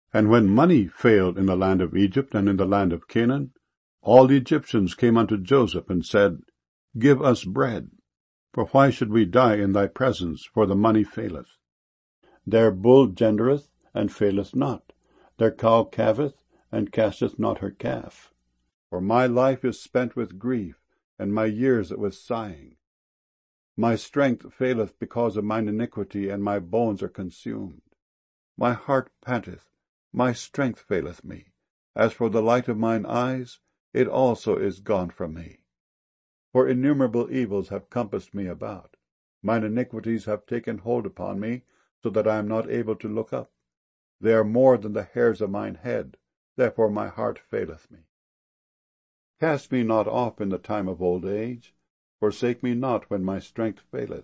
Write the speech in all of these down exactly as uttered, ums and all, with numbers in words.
And when money failed in the land of Egypt and in the land of Canaan, all the Egyptians came unto Joseph and said, Give us bread, for why should we die in thy presence, for the money faileth? Their bull gendereth, and faileth not. Their cow calveth, and casteth not her calf. For my life is spent with grief, and my years with sighing. My strength faileth because of mine iniquity, and my bones are consumed. My heart panteth, my strength faileth me. As for the light of mine eyes, it also is gone from me. For innumerable evils have compassed me about. Mine iniquities have taken hold upon me, so that I am not able to look up. They are more than the hairs of mine head, therefore my heart faileth me. Cast me not off in the time of old age, forsake me not when my strength faileth.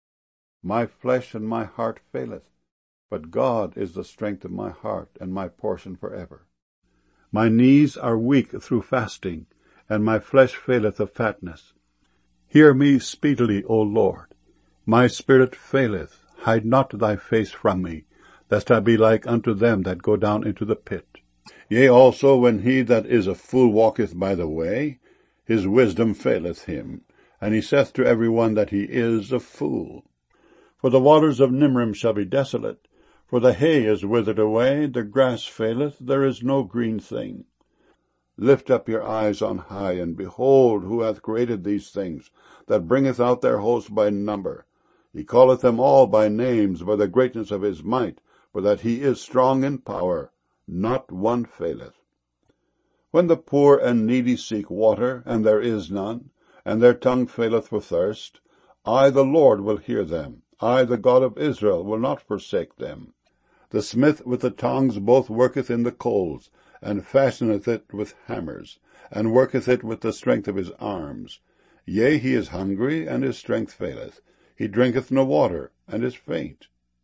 My flesh and my heart faileth, but God is the strength of my heart and my portion forever. My knees are weak through fasting, and my flesh faileth of fatness. Hear me speedily, O Lord. My spirit faileth, hide not thy face from me, lest I be like unto them that go down into the pit. Yea, also when he that is a fool walketh by the way, his wisdom faileth him, and he saith to every one that he is a fool. For the waters of Nimrim shall be desolate, for the hay is withered away, the grass faileth, there is no green thing. Lift up your eyes on high, and behold who hath created these things, that bringeth out their host by number. He calleth them all by names, by the greatness of his might, for that he is strong in power. Not one faileth. When the poor and needy seek water, and there is none, and their tongue faileth for thirst, I the Lord will hear them. I the God of Israel will not forsake them. The smith with the tongs both worketh in the coals, and fashioneth it with hammers, and worketh it with the strength of his arms. Yea, he is hungry, and his strength faileth. He drinketh no water, and is faint.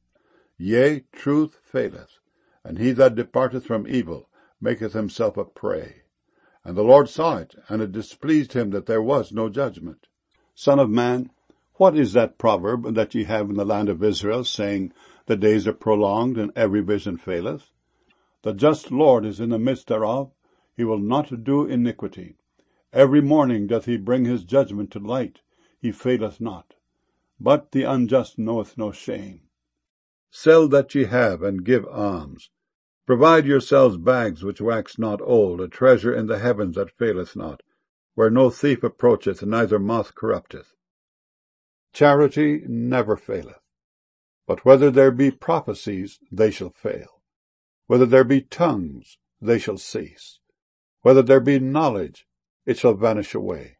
Yea, truth faileth, and he that departeth from evil maketh himself a prey. And the Lord saw it, and it displeased him that there was no judgment. Son of man, what is that proverb that ye have in the land of Israel, saying, The days are prolonged, and every vision faileth? The just Lord is in the midst thereof, he will not do iniquity. Every morning doth he bring his judgment to light, he faileth not. But the unjust knoweth no shame. Sell that ye have, and give alms. Provide yourselves bags which wax not old, a treasure in the heavens that faileth not, where no thief approacheth, neither moth corrupteth. Charity never faileth. But whether there be prophecies, they shall fail. Whether there be tongues, they shall cease. Whether there be knowledge, it shall vanish away.